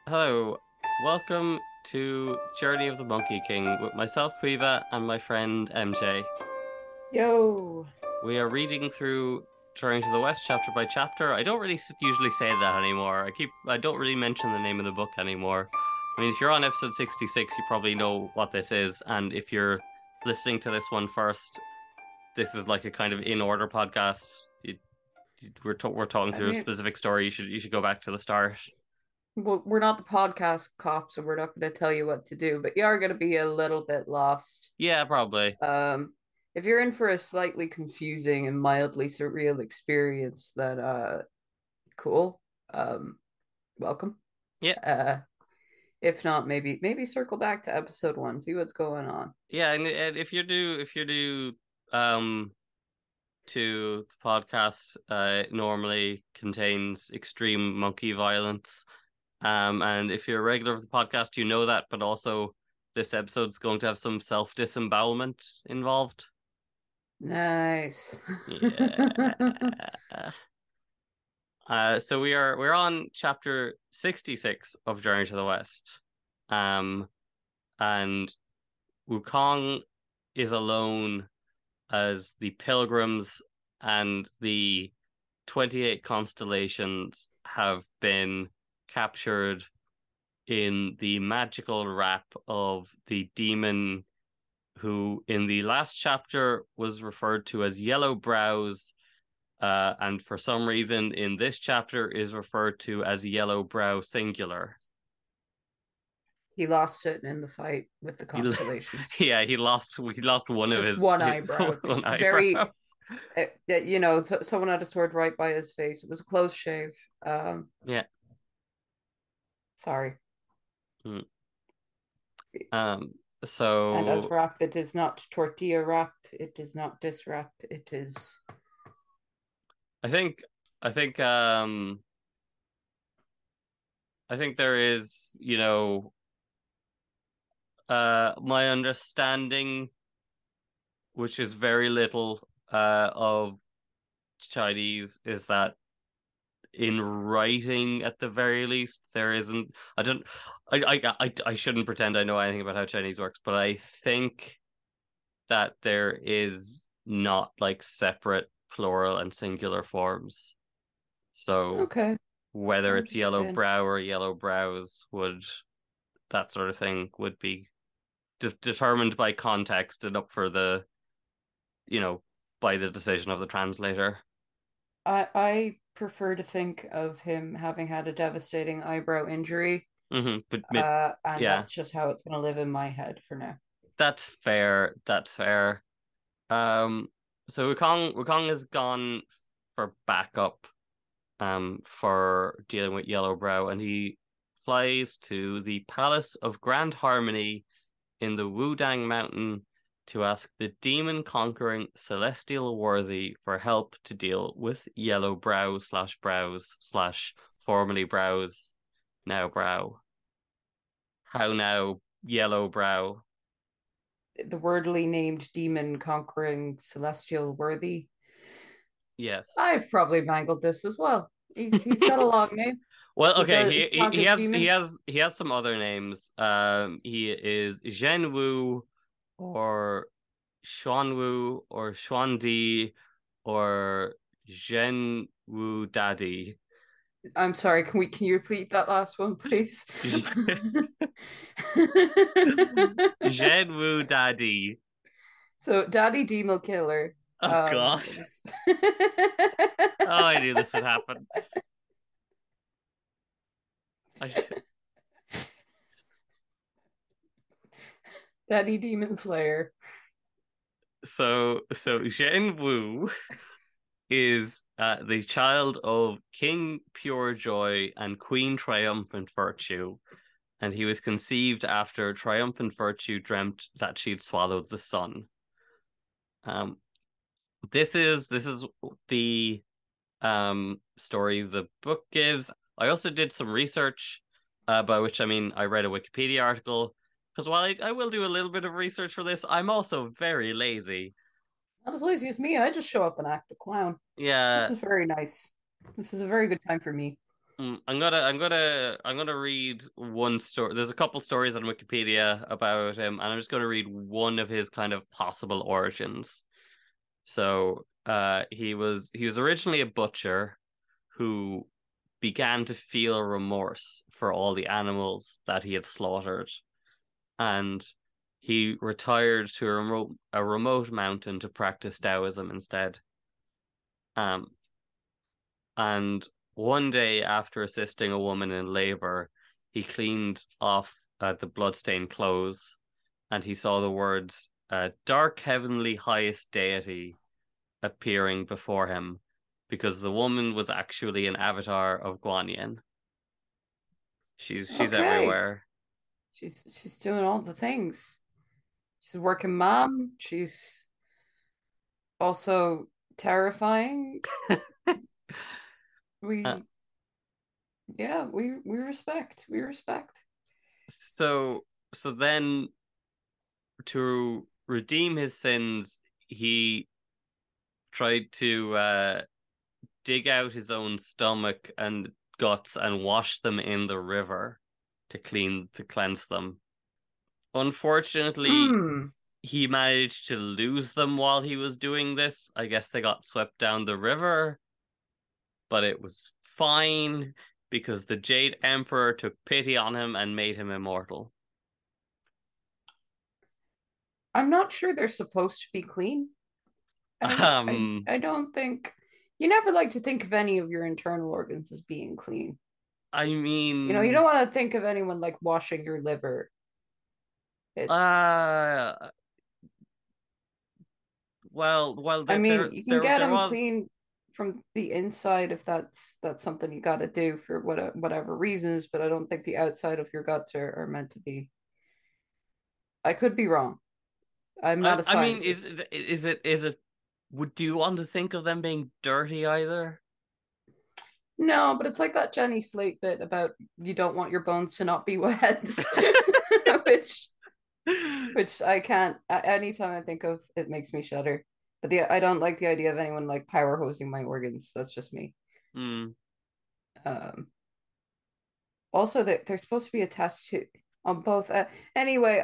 Hello, welcome to Journey of the Monkey King with myself, Priva, and my friend MJ. Yo. We are reading through Journey to the West chapter by chapter. I don't really usually say that anymore. I don't really mention the name of the book anymore. I mean, if you're on episode 66, you probably know what this is, and if you're listening to this one first, this is like a kind of in order podcast. We're talking I through a mean, specific story. You should go back to the start. we're not the podcast cops, and we're not going to tell you what to do, but you are going to be a little bit lost. Yeah, probably. Um, if you're in for a slightly confusing and mildly surreal experience, then cool. Um, Welcome. Yeah. Uh, if not, maybe circle back to episode one, see what's going on. Yeah, and if you're new um to the podcast, normally contains extreme monkey violence. And if you're a regular of the podcast, you know that, but also this episode's going to have some self-disembowelment involved. Nice. Yeah. So we're on chapter 66 of Journey to the West. Um, and Wukong is alone as the pilgrims and the 28 constellations have been captured in the magical wrap of the demon who in the last chapter was referred to as Yellow Brows, and for some reason in this chapter is referred to as Yellow Brow singular. He lost it in the fight with the He, constellations. yeah, he lost one of Just his, one his eyebrow, one just eyebrow. very someone had a sword right by his face. It was a close shave. Um, Yeah. Sorry. Mm. Um. And as So wrap, it is not tortilla wrap. It is not this wrap. It is. I think I think I think there is, my understanding, which is very little of Chinese, is that in writing at the very least there isn't I don't I shouldn't pretend I know anything about how Chinese works, but I think that there is not like separate plural and singular forms. So Okay. whether I'm it's just yellow saying. brow or yellow brows would that sort of thing would be determined by context and up for the you know by the decision of the translator. I prefer to think of him having had a devastating eyebrow injury. But And yeah, that's just how it's gonna live in my head for now. that's fair. That's fair. Um, so Wukong has gone for backup, for dealing with Yellowbrow, and he flies to the Palace of Grand Harmony in the Wudang Mountain to ask the demon conquering Celestial Worthy for help to deal with Yellowbrow slash Brows slash formerly Brows, now Brow. How now, Yellowbrow? The wordly named demon conquering celestial worthy. Yes. I've probably mangled this as well. He's got a long name. Well, He okay, does. He he conquers has demons. some other names. He is Zhen Wu or Xuan Wu or Xuan Di or Zhen Wu Daddy. I'm sorry. Can you repeat that last one, please? Zhen Wu Daddy. So, Daddy Demon Killer Oh God. is Oh, I knew this would happen. I sh Daddy Demon Slayer. so Zhen Wu is the child of King Pure Joy and Queen Triumphant Virtue, and he was conceived after Triumphant Virtue dreamt that she'd swallowed the sun. Um, this is the story the book gives. I also did some research, by which I mean I read a Wikipedia article because while I will do a little bit of research for this, I'm also very lazy. Not as lazy as me. I just show up and act the clown. This Yeah, is very nice. This is a very good time for me. I'm gonna read one story. There's a couple stories on Wikipedia about him, and I'm just gonna read one of his kind of possible origins. So, he was originally a butcher who began to feel remorse for all the animals that he had slaughtered, and he retired to a remote mountain to practice Taoism instead. Um, and one day after assisting a woman in labor, he cleaned off the bloodstained clothes, and he saw the words "Dark Heavenly Highest Deity" appearing before him, because the woman was actually an avatar of Guan Yin. She's Okay. everywhere. She's doing all the things. She's a working mom. She's also terrifying. Uh, We yeah, we respect. We respect. so so then, to redeem his sins, he tried to dig out his own stomach and guts and wash them in the river to cleanse them. Unfortunately, Hmm. he managed to lose them while he was doing this. I guess they got swept down the river, but it was fine because the Jade Emperor took pity on him and made him immortal. I'm not sure they're supposed to be clean. Um, I don't think you never like to think of any of your internal organs as being clean. I You mean, don't want to think of anyone like washing your liver. It's uh, well, I there, mean, there, you can there, get there them was. clean from the inside if that's something you got to do for whatever reasons, but I don't think the outside of your guts are meant to be. I could be wrong. I'm not a I mean, scientist. is it? Would you want to think of them being dirty either? No, but it's like that Jenny Slate bit about you don't want your bones to not be wet, which which I can't. Anytime I think of, it makes me shudder. But I don't like the idea of anyone like power hosing my organs. That's just me. Hmm. Um, Also, they're supposed to be attached to on both. Anyway,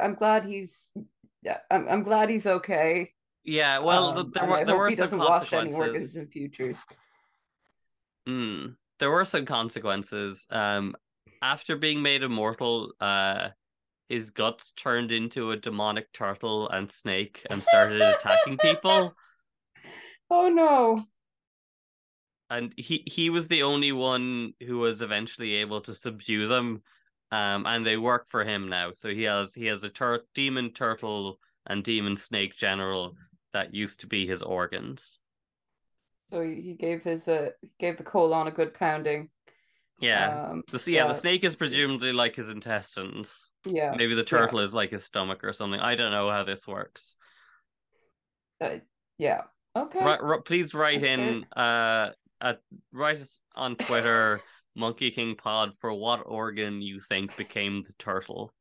I'm glad he's okay. Yeah. Well, there And were I there hope were he some doesn't wash any organs consequences. in futures. Hmm. There were some consequences. After being made immortal, his guts turned into a demonic turtle and snake and started attacking people. Oh no. And he was the only one who was eventually able to subdue them. And they work for him now. So he has a demon turtle and demon snake general that used to be his organs. So he gave the colon a good pounding. Yeah. The Yeah, snake is just presumably like his intestines. yeah, Maybe the yeah. turtle is like his stomach or something. I don't know how this works. Uh, yeah. Okay, Please write that's fair. in write us on Twitter, Monkey King Pod, for what organ you think became the turtle.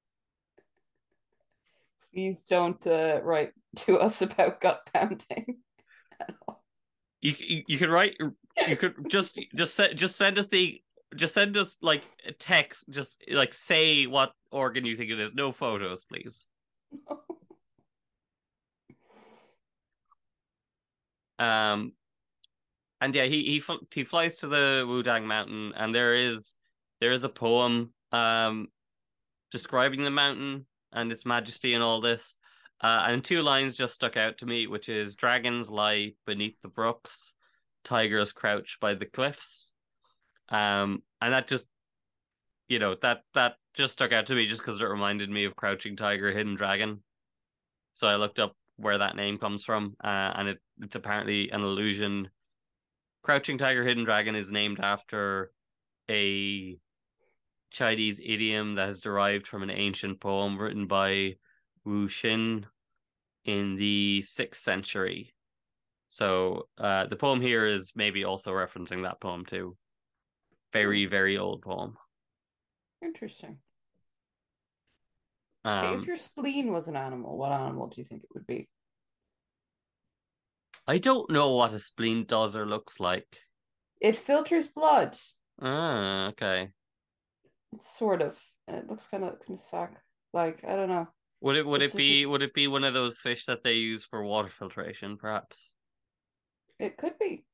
Please don't write to us about gut pounding at all. You could write. You could just send us like a text. Just like say what organ you think it is. No photos, please. Um, and yeah, he flies to the Wudang Mountain, and there is a poem describing the mountain and its majesty and all this. And two lines just stuck out to me, which is dragons lie beneath the brooks, tigers crouch by the cliffs. And that just that just stuck out to me just because it reminded me of Crouching Tiger, Hidden Dragon. So I looked up where that name comes from, and it's apparently an allusion. Crouching Tiger, Hidden Dragon is named after a Chinese idiom that is derived from an ancient poem written by Wu Xin in the 6th century. So the poem here is maybe also referencing that poem too. Hmm, Very, very old poem. interesting. Okay, if Um, your spleen was an animal, what animal do you think it would be? I don't know what a spleen does or looks like. It filters blood. Okay. Sort of. It looks kind of sack. Like, I don't know. Would It's it just be would it be one of those fish that they use for water filtration, perhaps? it could be.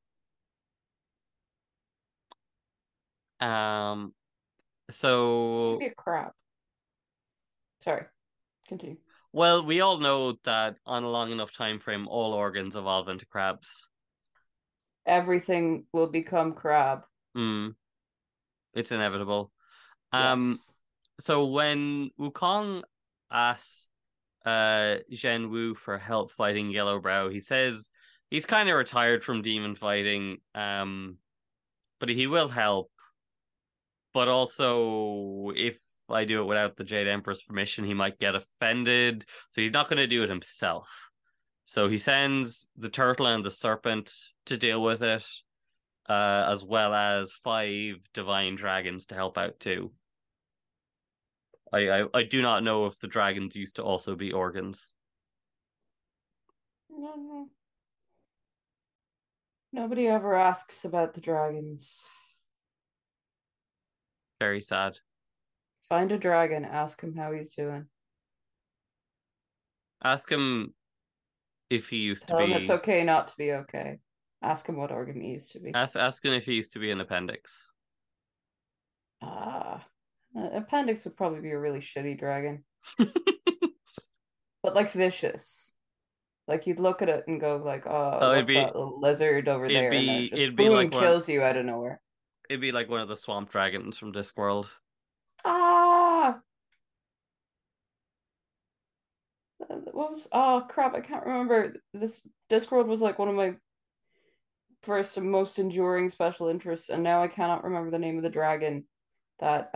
Um, Could so be a crab. Sorry. Continue. well, we all know that on a long enough time frame, all organs evolve into crabs. Everything will become crab. Mm, it's inevitable. Um, Yes. so when Wukong asks Zhen Wu for help fighting Yellowbrow, he says he's kind of retired from demon fighting, but he will help. But also, if I do it without the Jade Emperor's permission, he might get offended. So he's not going to do it himself. So he sends the turtle and the serpent to deal with it, as well as 5 divine dragons to help out too. I do not know if the dragons used to also be organs. No, no. Nobody ever asks about the dragons. Very sad. Find a dragon, ask him how he's doing. Ask him if he used to Tell him it's be. okay not to be okay. Ask him what organ he used to be. Ask him if he used to be an appendix. Ah, appendix would probably be a really shitty dragon, but like vicious. Like you'd look at it and go like, "Oh, Oh, what's that little lizard over there?" And then it just it'd be boom like one kills you out of nowhere. it'd be like one of the swamp dragons from Discworld. Ah, what was? Oh crap! I can't remember. This Discworld was like one of my first and most enduring special interests, and now I cannot remember the name of the dragon that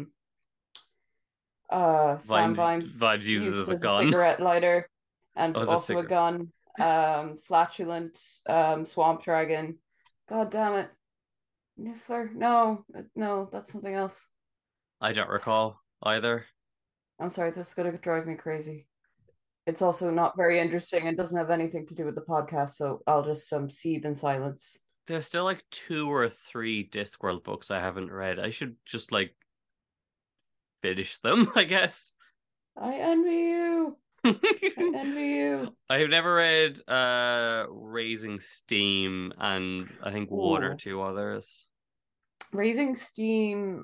Sam Vimes Vibes uses used as a as a gun. cigarette lighter Oh, and as a also a cigarette. gun. Flatulent swamp dragon. God damn it. Niffler? No, no, that's something else. I don't recall either. I'm sorry, this is gonna drive me crazy. It's also not very interesting and doesn't have anything to do with the podcast, so I'll just seethe in silence. There's still like 2 or 3 Discworld books I haven't read. I should just like finish them, I guess. I envy you. I envy you. I've never read Raising Steam and I think one or Ooh. two others. Raising Steam.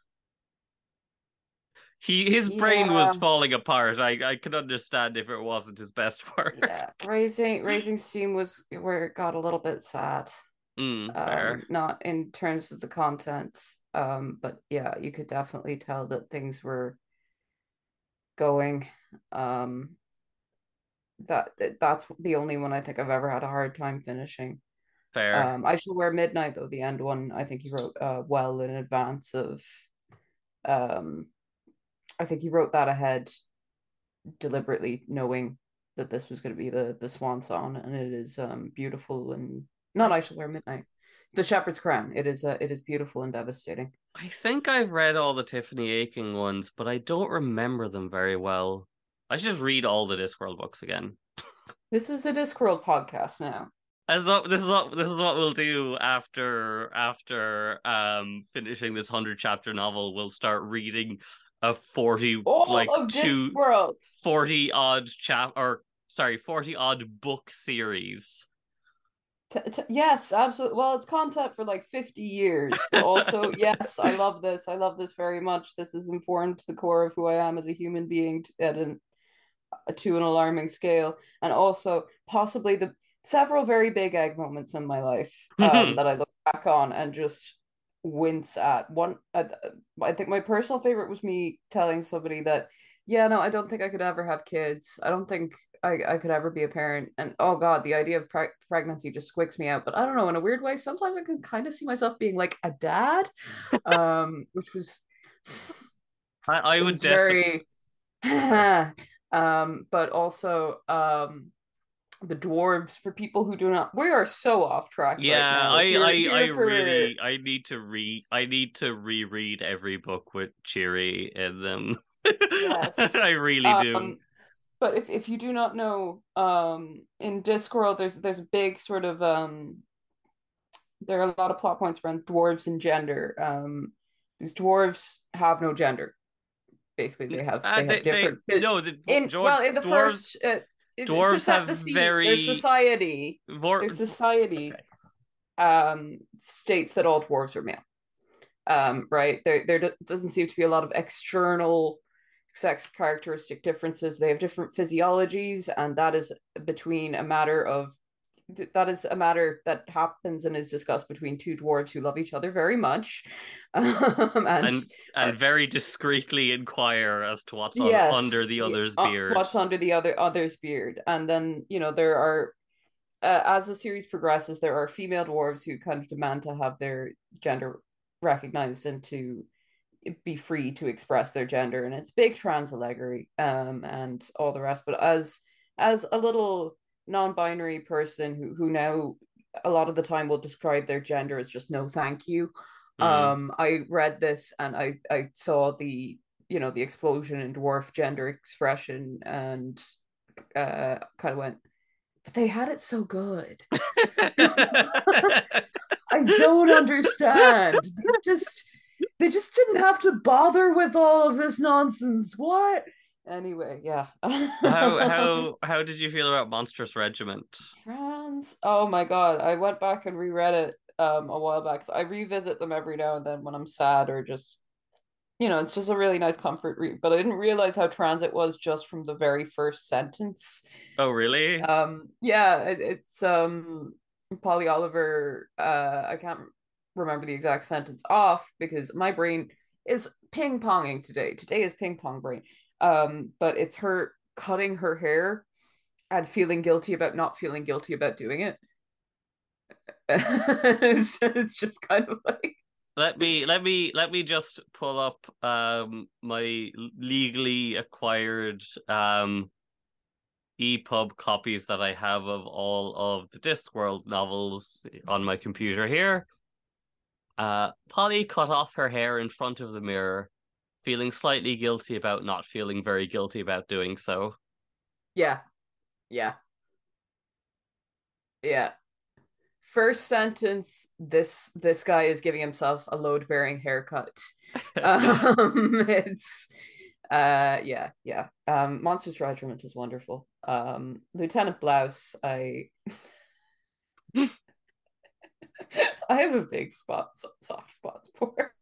His brain was Yeah. falling apart. I could understand if it wasn't his best work. Yeah. Raising Steam was where it got a little bit sad. Fair. Not in terms of the content. But yeah, you could definitely tell that things were going. Um, that's the only one I think I've ever had a hard time finishing. Fair. I Shall Wear Midnight though, the end one, I think he wrote well in advance of um I think he wrote that ahead deliberately knowing that this was going to be the swan song, and it is beautiful and not I I Shall Wear Midnight. The Shepherd's Crown. It is beautiful and devastating. I think I've read all the Tiffany Aching ones, but I don't remember them very well. I should just read all the Discworld books again. This is a Discworld podcast now. This is what we'll do after finishing this 100 chapter novel. We'll start reading a 40 All like of two Discworld. 40 odd 40 odd book series. Yes, absolutely. Well, it's content for like 50 years, but also, yes, I love this. I love this very much. This is informed to the core of who I am as a human being to an alarming scale. And also, possibly the several very big egg moments in my life that I look back on and just wince at. I think my personal favorite was me telling somebody that, yeah, no, I don't think I could ever have kids. I don't think I could ever be a parent. And oh God, the idea of pregnancy just squicks me out. But I don't know, in a weird way, sometimes I can kind of see myself being like a dad, which was, I it would was definitely. very, Oh, sorry. but also, the dwarves for people who do not, we are so off track right Yeah, now. If you're I here for really I need to reread every book with Cheery in them. yes, I really do. um but if you do not know, in Discworld there's a big sort of there are a lot of plot points around dwarves and gender. Because dwarves have no gender. Basically, they have They different no the in the dwarves first to dwarves set have the scene. very vor- Their society okay. states that all dwarves are male. Right? There doesn't seem to be a lot of external sex characteristic differences. They have different physiologies, and that is a matter that happens and is discussed between two dwarves who love each other very much, and and are, very discreetly inquire as to what's under yes, the other's beard. what's under the other's beard, and then there are as the series progresses, there are female dwarves who kind of demand to have their gender recognized and to be free to express their gender, and it's big trans allegory, and all the rest. But as a little non-binary person who now a lot of the time will describe their gender as just no thank you, Mm. I read this and I saw the explosion in dwarf gender expression, and kind of went, but they had it so good. I don't understand. They just didn't have to bother with all of this nonsense. What? Anyway, yeah. How did you feel about Monstrous Regiment? Trans. Oh my God. I went back and reread it a while back. So I revisit them every now and then when I'm sad, or just it's just a really nice comfort read. But I didn't realize how trans it was just from the very first sentence. Oh, really? Yeah, it's Polly Oliver. I can't remember the exact sentence off because my brain is ping ponging today. Today is ping pong brain. But it's her cutting her hair and feeling guilty about not feeling guilty about doing it. It's just kind of like, Let me just pull up my legally acquired EPUB copies that I have of all of the Discworld novels on my computer here. Polly cut off her hair in front of the mirror, feeling slightly guilty about not feeling very guilty about doing so. yeah, yeah, yeah. First sentence, this guy is giving himself a load bearing haircut. It's yeah, yeah. Monsters Regiment is wonderful. Lieutenant Blouse, I have a big soft spots for.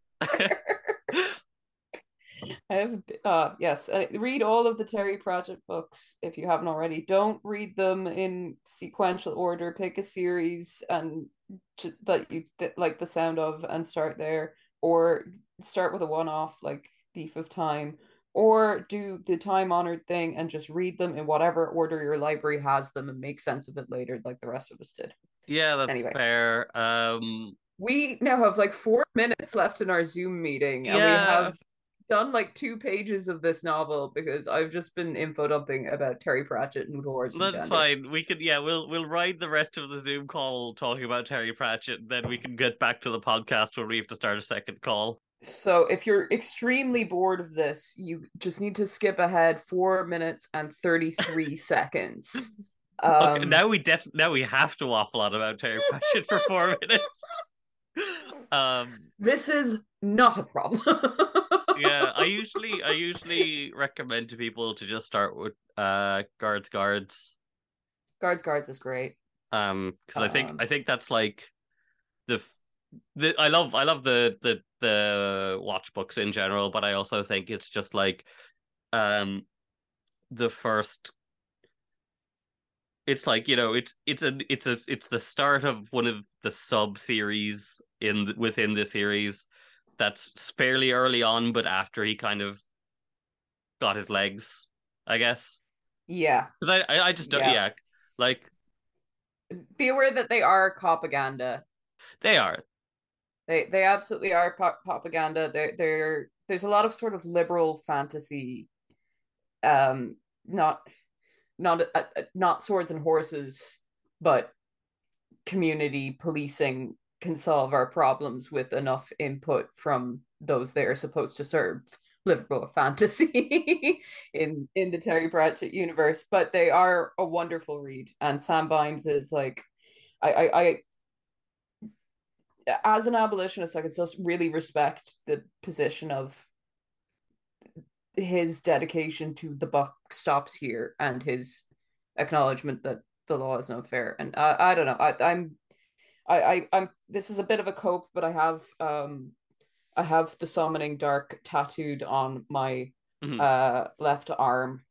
I have yes, read all of the Terry Pratchett books if you haven't already. Don't read them in sequential order. Pick a series and that you like the sound of and start there, or start with a one-off like Thief of Time, or do the time-honored thing and just read them in whatever order your library has them and make sense of it later, like the rest of us did. Yeah, that's Anyway, fair. we now have like 4 minutes left in our Zoom meeting, and we Yeah, have done like 2 pages of this novel because I've just been info dumping about Terry Pratchett and dwarves and that's gender. fine. We could, yeah, we'll ride the rest of the Zoom call talking about Terry Pratchett, then we can get back to the podcast when we have to start a second call. So if you're extremely bored of this, you just need to skip ahead 4 minutes and 33 seconds. Okay, Um, now we have to waffle on about Terry Pratchett for 4 minutes. Um, this is not a problem. yeah, I usually recommend to people to just start with guards. Guards is great. Because Um, I think that's like the I love the watch books in general, but I also think it's just like um the first it's like it's the start of one of the sub series within the series that's fairly early on, but after he kind of got his legs, I guess. yeah, Because I just don't, yeah. yeah, like Be aware that they are propaganda. they are. They absolutely are propaganda. There's a lot of sort of liberal fantasy, um, not not swords and horses, but community policing can solve our problems with enough input from those they are supposed to serve. Liberal fantasy in the Terry Pratchett universe, but they are a wonderful read. And Sam Bynes is like, I as an abolitionist, I could still really respect the position of his dedication to the buck stops here and his acknowledgement that the law is not fair. And I don't know. I'm. This is a bit of a cope, but I have the summoning dark tattooed on my left arm.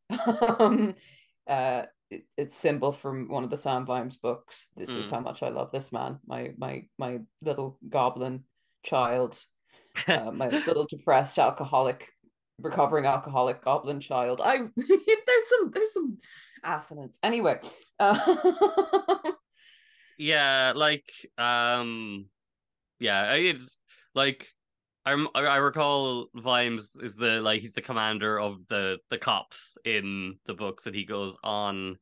It's symbol from one of the Sam Vimes books. This is how much I love this man. My little goblin child. My little depressed alcoholic, recovering alcoholic goblin child. I there's some assonance. Anyway, Yeah, like yeah, it's like I recall Vimes is the like he's the commander of the cops in the books, and he goes on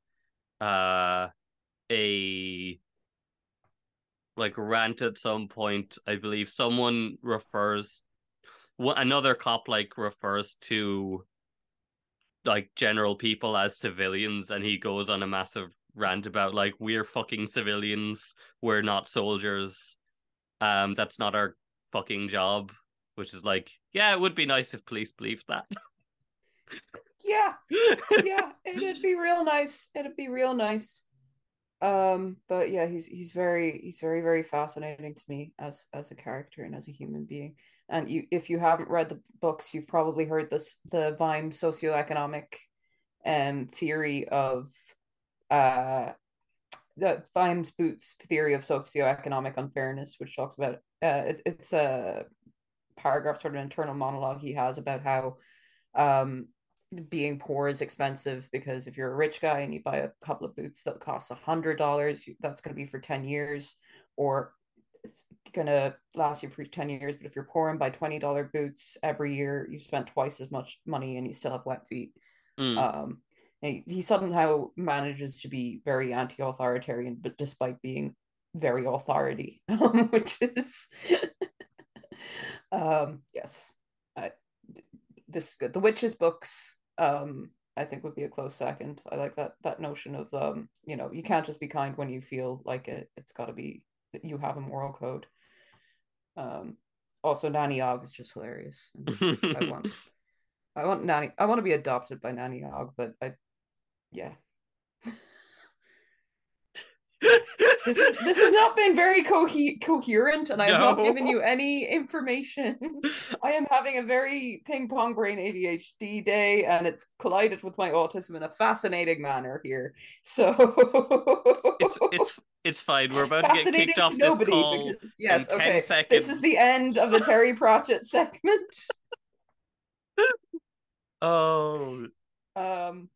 a like rant at some point. I believe someone refers another cop like refers to like general people as civilians, and he goes on a massive rant about like we're fucking civilians, we're not soldiers. That's not our fucking job, which is like, yeah, it would be nice if police believed that. yeah, yeah, it'd be real nice. It'd be real nice. But yeah, he's very very fascinating to me as a character and as a human being. And if you haven't read the books, you've probably heard the Vime socioeconomic theory of the Vimes Boots theory of socioeconomic unfairness, which talks about it's a paragraph, sort of internal monologue he has about how um being poor is expensive, because if you're a rich guy and you buy a couple of boots that cost $100, that's going to be for 10 years, or it's going to last you for 10 years. But if you're poor and buy $20 boots every year, you spent twice as much money and you still have wet feet. Mm. um he somehow manages to be very anti-authoritarian, but despite being very authority, which is yes, I, this is good. The Witches books, I think would be a close second. I like that notion of you can't just be kind when you feel like it. It's got to be that you have a moral code. Um, Also, Nanny Og is just hilarious. I want Nanny. I want to be adopted by Nanny Og, but yeah. This has not been very coherent, and I have not given No. you any information. I am having a very ping pong brain ADHD day, and it's collided with my autism in a fascinating manner here. So It's fine. We're about to get kicked fascinating to off this nobody, call because in yes, 10 okay, this is seconds. the end of the Terry Pratchett segment. Oh, Um,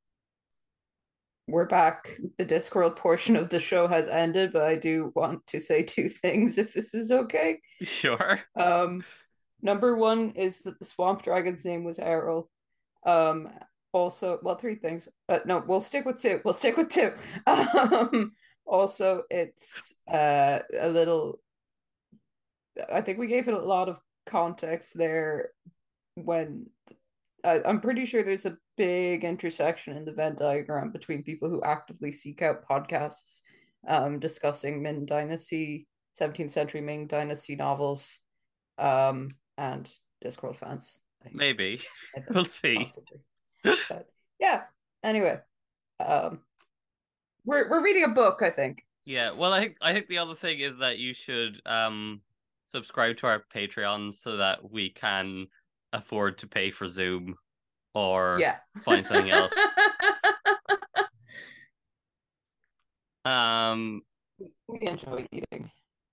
we're back. The Discworld portion of the show has ended, but I do want to say two things if this is okay. sure. Um, Number one is that the swamp dragon's name was Errol. Um, Also, well, three things. No, we'll stick with two. We'll stick with two. Also, it's a little. I think we gave it a lot of context there when I'm pretty sure there's a big intersection in the Venn diagram between people who actively seek out podcasts discussing Ming Dynasty, 17th century Ming Dynasty novels, and Discworld fans. Maybe. I We'll think see. possibly, but yeah. Anyway, um, we're reading a book, I think. Yeah, well, I think the other thing is that you should subscribe to our Patreon so that we can afford to pay for Zoom or Yeah. find something else. Um We enjoy eating.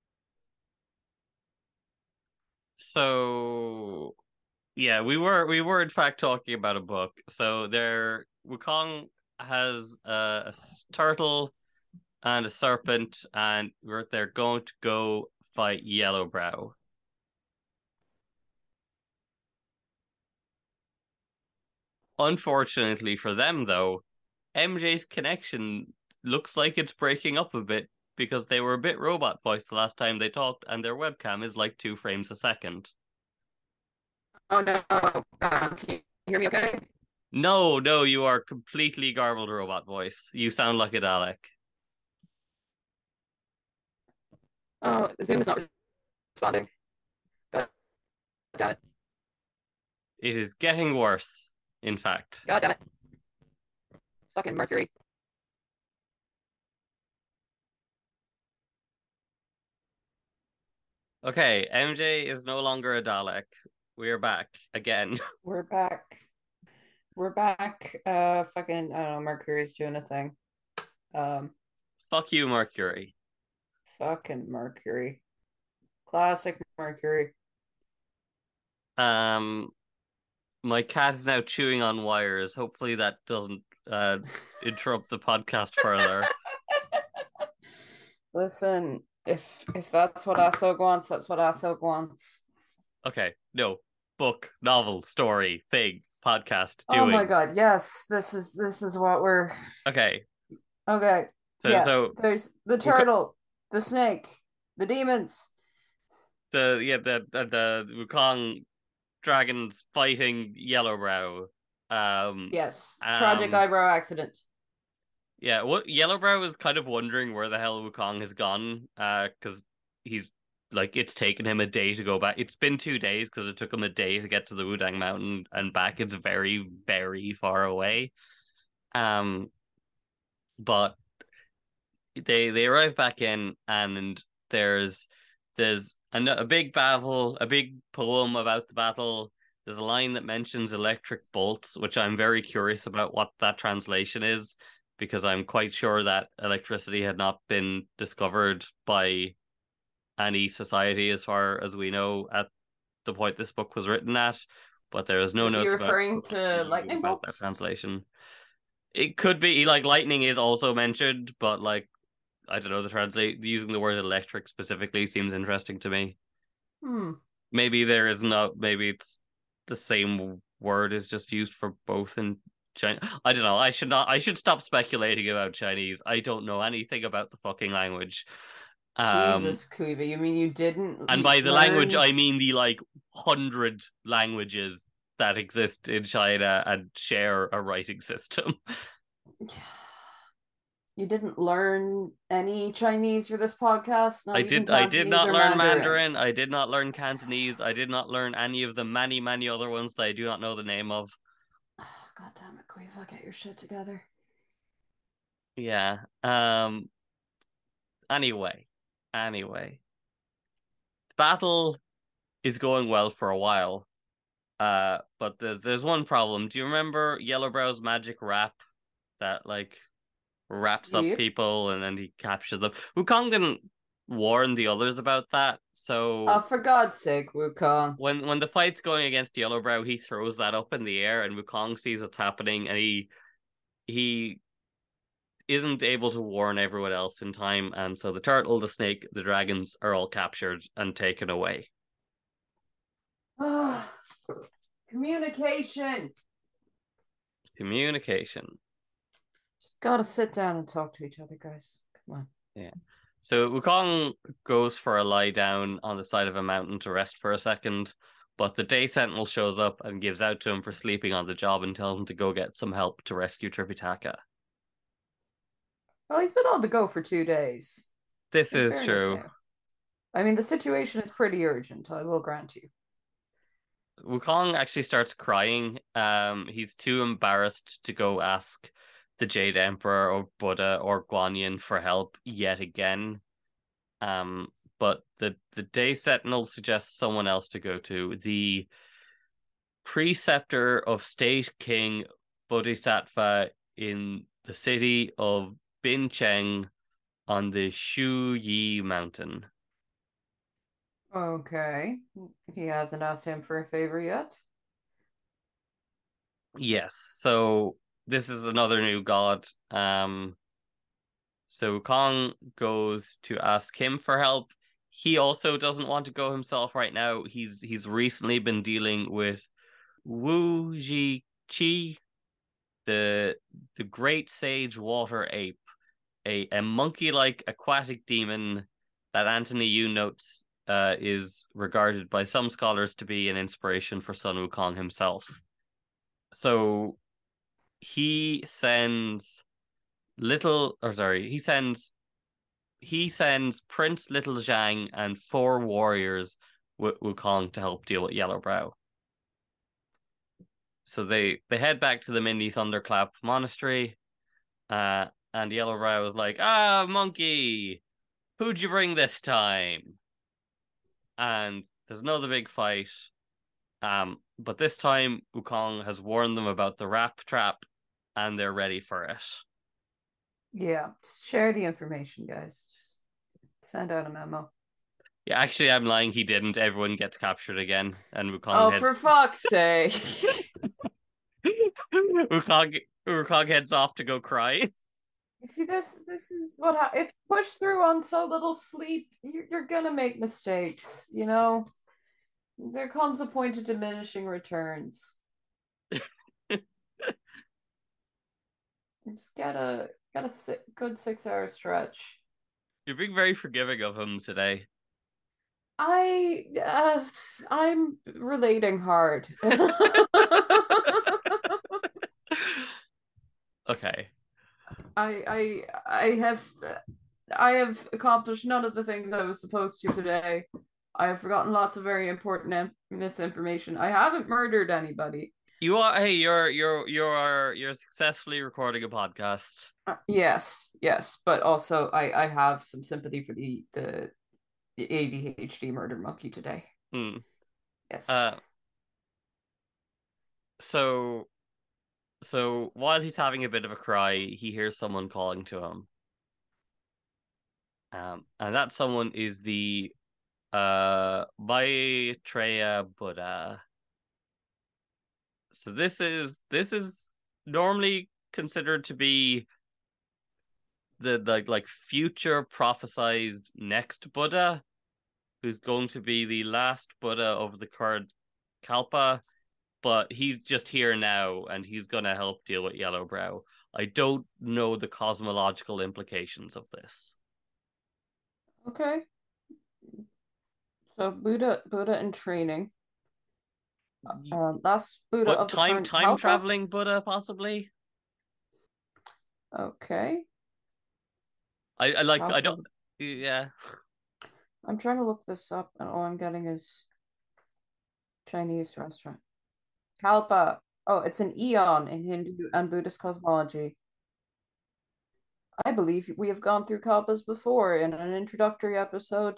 so yeah, we were in fact talking about a book. So there Wukong has a turtle and a serpent, and they're going to go fight Yellowbrow. Unfortunately for them, though, MJ's connection looks like it's breaking up a bit because they were a bit robot voiced the last time they talked, and their webcam is like 2 frames a second. Oh no. Can you hear me okay? No, no, you are completely garbled robot voice. You sound like a Dalek. Oh, Zoom is not responding. God damn it. It is getting worse, in fact. God damn it. Fucking Mercury. Okay, MJ is no longer a Dalek. We're back again. We're back. We're back. Fucking, I don't know, Mercury's doing a thing. Um, Fuck you, Mercury. Fucking Mercury. Classic Mercury. Um, my cat is now chewing on wires. Hopefully that doesn't interrupt the podcast further. Listen, if that's what Asog wants, that's what Asog wants. Okay, no. Book, novel, story, thing, podcast, Oh my doing. god, yes. This is what we're Okay. okay. So Yeah. so There's the turtle, the snake, the demons. the Wukong dragons fighting Yellowbrow. Yes. Tragic Um eyebrow accident. yeah, what Yellowbrow is kind of wondering where the hell Wukong has gone, because he's like it's taken him a day to go back. It's been 2 days because it took him a day to get to the Wudang Mountain and back. It's very, very far away. Um, but they arrive back in and there's a big battle, a big poem about the battle. There's a line that mentions electric bolts, which I'm very curious about what that translation is, because I'm quite sure that electricity had not been discovered by any society as far as we know at the point this book was written at. But there is no Are you notes referring to lightning about that bolts? translation. It could be like lightning is also mentioned, but like I don't know, the translate using the word electric specifically seems interesting to me. Hmm. Maybe there is not, maybe it's the same word is just used for both in China. I don't know. I should stop speculating about Chinese. I don't know anything about the fucking language. Um Jesus, Kuiva, you mean you didn't and by the language learn? I mean the like 100 languages that exist in China and share a writing system. You didn't learn any Chinese for this podcast, not even I did Cantonese not or learn Mandarin. Mandarin. I did not learn Cantonese. I did not learn any of the many, many other ones that I do not know the name of. God damn it, Kuiva, get your shit together. Yeah. Anyway. Anyway. The battle is going well for a while. But there's one problem. Do you remember Yellowbrow's magic wrap that like wraps up Yep. people and then he captures them? Wukong didn't warn the others about that, Oh, so for God's sake, Wukong. when the fight's going against Yellowbrow, he throws that up in the air, and Wukong sees what's happening, and he isn't able to warn everyone else in time, and so the turtle, the snake, the dragons are all captured and taken away. Communication. Communication. Just gotta sit down and talk to each other, guys. Come on. Yeah. So Wukong goes for a lie down on the side of a mountain to rest for a second, but the day sentinel shows up and gives out to him for sleeping on the job and tells him to go get some help to rescue Tripitaka. Well, he's been on the go for 2 days. This In is fairness, true. yeah. I mean, the situation is pretty urgent, I will grant you. Wukong actually starts crying. He's too embarrassed to go ask the Jade Emperor or Buddha or Guanyin for help yet again. But the Day Sentinel suggests someone else to go to. The preceptor of State King Bodhisattva in the city of Bincheng on the Shu Yi Mountain. Okay. He hasn't asked him for a favor yet. Yes, so this is another new god. So Kong goes to ask him for help. He also doesn't want to go himself right now. He's recently been dealing with Wu Ji Qi, the great sage water ape, a monkey-like aquatic demon that Anthony Yu notes is regarded by some scholars to be an inspiration for Sun Wukong himself. So he sends little, or sorry, he sends Prince Little Zhang and 4 warriors with Wukong to help deal with Yellowbrow. So they head back to the Mini Thunderclap Monastery, and Yellowbrow was like, "Ah, monkey, who'd you bring this time?" And there's another big fight. But this time Wukong has warned them about the Rap Trap, and they're ready for it. Yeah, just share the information, guys. Just send out a memo. Yeah, actually, I'm lying. He didn't. Everyone gets captured again, and Wukong Oh, for heads. fuck's sake. Wukong heads off to go cry. You see, this is what if push through on so little sleep, you're gonna make mistakes. There comes a point of diminishing returns. Just get a good 6 hour stretch. You're being very forgiving of him today. I'm relating hard. Okay. I have accomplished none of the things I was supposed to today. I have forgotten lots of very important misinformation. I haven't murdered anybody. You are. Hey, you're successfully recording a podcast. Yes, but also I have some sympathy for the ADHD murder monkey today. Hmm. Yes. Uh. So while he's having a bit of a cry, he hears someone calling to him. And that someone is the Maitreya Buddha. So this is normally considered to be the like future prophesized next Buddha, who's going to be the last Buddha of the current Kalpa, but he's just here now and he's gonna help deal with Yellowbrow. I don't know the cosmological implications of this. Okay. So Buddha in training. Last Buddha But of the current time Kalpa. traveling Buddha possibly. Okay. I like I Kalpa. don't yeah. I'm trying to look this up, and all I'm getting is Chinese restaurant. Kalpa. Oh, it's an eon in Hindu and Buddhist cosmology. I believe we have gone through kalpas before in an introductory episode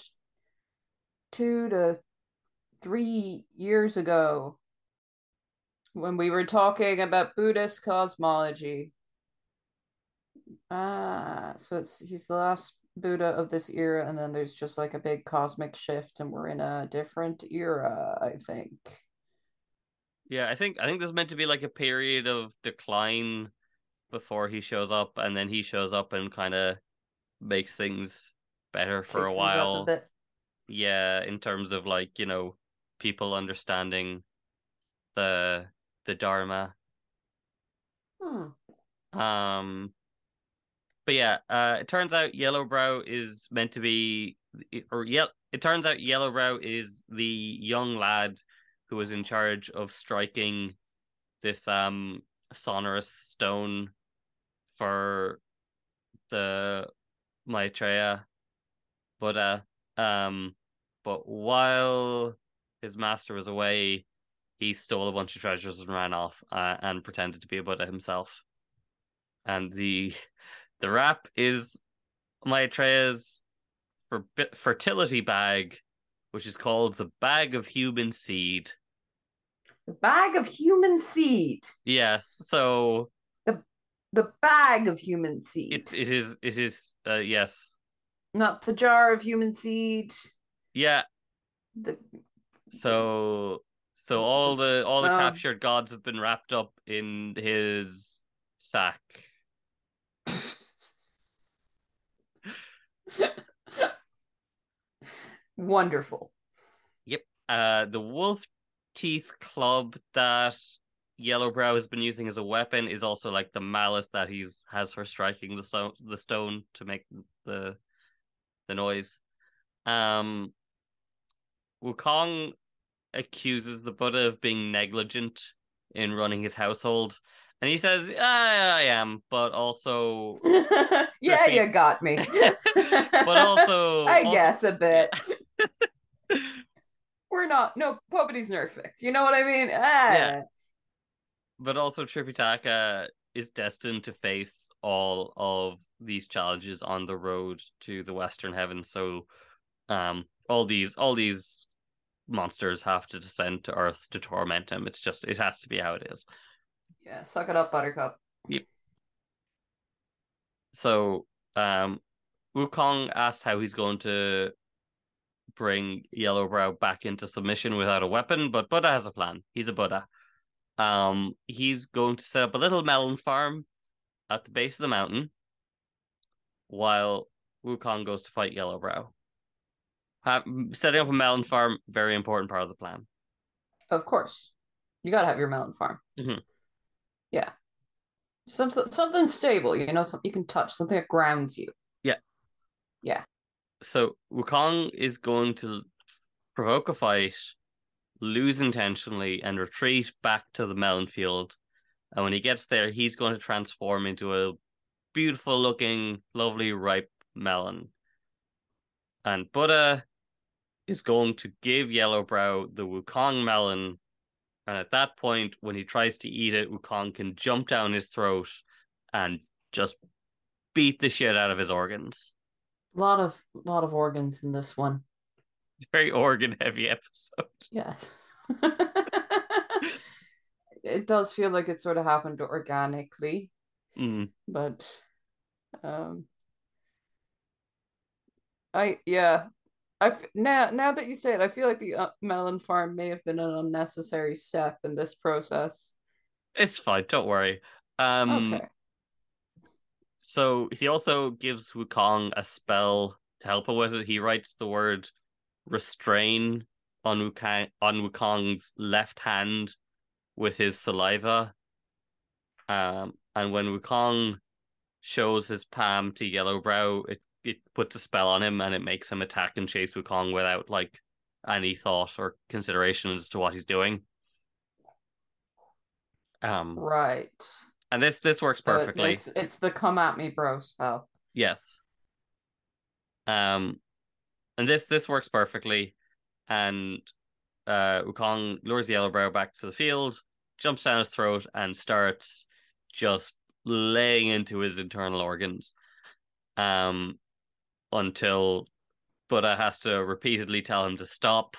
2 to 3 years ago when we were talking about Buddhist cosmology. So he's the last Buddha of this era, and then there's just like a big cosmic shift, and we're in a different era, I think. Yeah, I think there's meant to be like a period of decline before he shows up, and then he shows up and kind of makes things better for a Shakes things up a while. bit. Yeah, in terms of like, people understanding the the Dharma. Hmm. Um, but yeah, it turns out Yellowbrow is meant to be, or yeah, it turns out Yellowbrow is the young lad who was in charge of striking this sonorous stone for the Maitreya Buddha. But while his master was away, he stole a bunch of treasures and ran off, and pretended to be a Buddha himself. And the rap is Maitreya's fertility bag, which is called the Bag of Human Seed. The bag of human seed. Yes, so The the bag of human seed. it is yes. Not the jar of human seed. Yeah, The, so the all the um captured gods have been wrapped up in his sack. Wonderful. Yep. The wolf teeth club that Yellowbrow has been using as a weapon is also like the mallet that he's has for striking the stone to make the the noise. Um, Wukong accuses the Buddha of being negligent in running his household, And he says, I am, but also Yeah, you got me. but also guess a bit. yeah. We're not, no, nobody's perfect. You know what I mean? Yeah. But also Tripitaka is destined to face all of these challenges on the road to the Western Heavens. So all these monsters have to descend to Earth to torment him. It has to be how it is. Yeah, suck it up, Buttercup. Yep. So Wukong asks how he's going to bring Yellowbrow back into submission without a weapon, but Buddha has a plan. He's a Buddha. He's going to set up a little melon farm at the base of the mountain while Wukong goes to fight Yellowbrow. Setting up a melon farm, very important part of the plan. Of course. You gotta have your melon farm. Mm-hmm. Yeah. Something stable, something you can touch, something that grounds you. Yeah. Yeah. So Wukong is going to provoke a fight, lose intentionally, and retreat back to the melon field. And when he gets there, he's going to transform into a beautiful looking, lovely, ripe melon. And Buddha is going to give Yellowbrow the Wukong melon. And at that point, when he tries to eat it, Wukong can jump down his throat and just beat the shit out of his organs. A lot of organs in this one. It's a very organ heavy episode. Yeah. It does feel like it sort of happened organically. But now that you say it, I feel like the melon farm may have been an unnecessary step in this process. It's fine, don't worry. Okay. So he also gives Wukong a spell to help him with it. He writes the word restrain on Wukong's left hand with his saliva. And when Wukong shows his palm to Yellowbrow, it puts a spell on him and it makes him attack and chase Wukong without like any thought or consideration as to what he's doing. Right. And this works perfectly. It's the come at me, bro spell. Yes. And this works perfectly. And Wukong lures Yellowbrow back to the field, jumps down his throat, and starts just laying into his internal organs. Until Buddha has to repeatedly tell him to stop.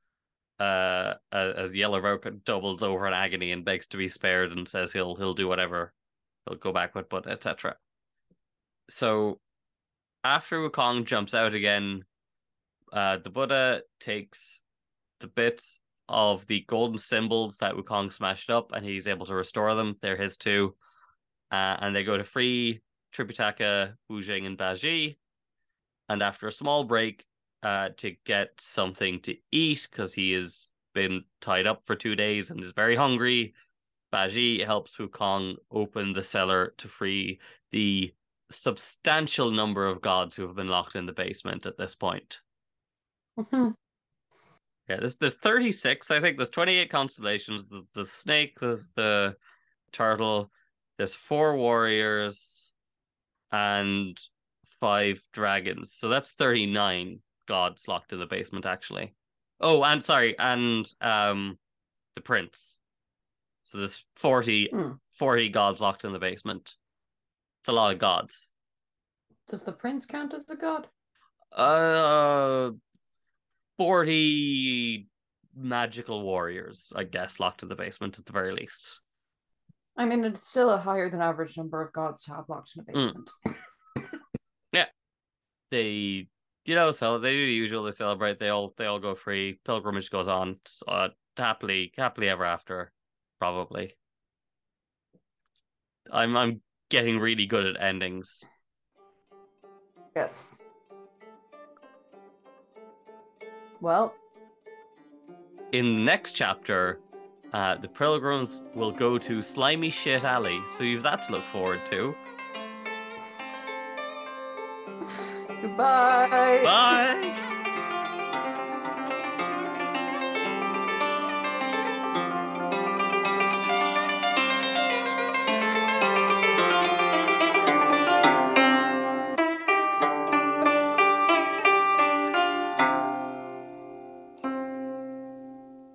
As Yellowbrow doubles over in agony and begs to be spared and says he'll do whatever, he'll go back with Buddha, etc. So after Wukong jumps out again, the Buddha takes the bits of the golden symbols that Wukong smashed up and he's able to restore them. They're his too. And they go to free Tripitaka, Wu Jing, and Baji. And after a small break, to get something to eat because he has been tied up for 2 days and is very hungry, Baji helps Wukong open the cellar to free the substantial number of gods who have been locked in the basement at this point. Yeah, there's 36, I think. There's 28 constellations. There's the snake, there's the turtle, there's 4 warriors, and 5 dragons. So that's 39 gods locked in the basement, actually. Oh, and sorry, and the prince. So there's 40 gods locked in the basement. It's a lot of gods. Does the prince count as a god? 40 magical warriors, I guess, locked in the basement at the very least. I mean, it's still a higher than average number of gods to have locked in a basement. Yeah. They, so they do the usual. They celebrate. They all go free. Pilgrimage goes on. Happily ever after, probably. I'm getting really good at endings. Yes. Well, in the next chapter, the pilgrims will go to Slimy Shit Alley, so you've that to look forward to. Goodbye. Bye.